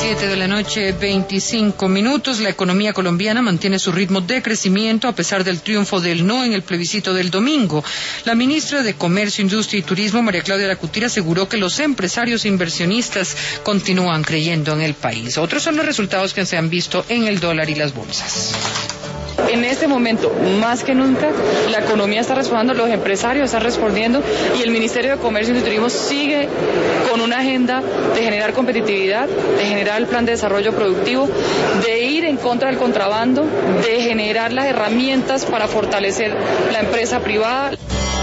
7 de la noche, 25 minutos. La economía colombiana mantiene su ritmo de crecimiento a pesar del triunfo del no en el plebiscito del domingo. La ministra de Comercio, Industria y Turismo, María Claudia Lacouture, aseguró que los empresarios e inversionistas continúan creyendo en el país. Otros son los resultados que se han visto en el dólar y las bolsas. En este momento, más que nunca, la economía está respondiendo, los empresarios están respondiendo y el Ministerio de Comercio y Turismo sigue con una agenda de generar competitividad, de generar el plan de desarrollo productivo, de ir en contra del contrabando, de generar las herramientas para fortalecer la empresa privada.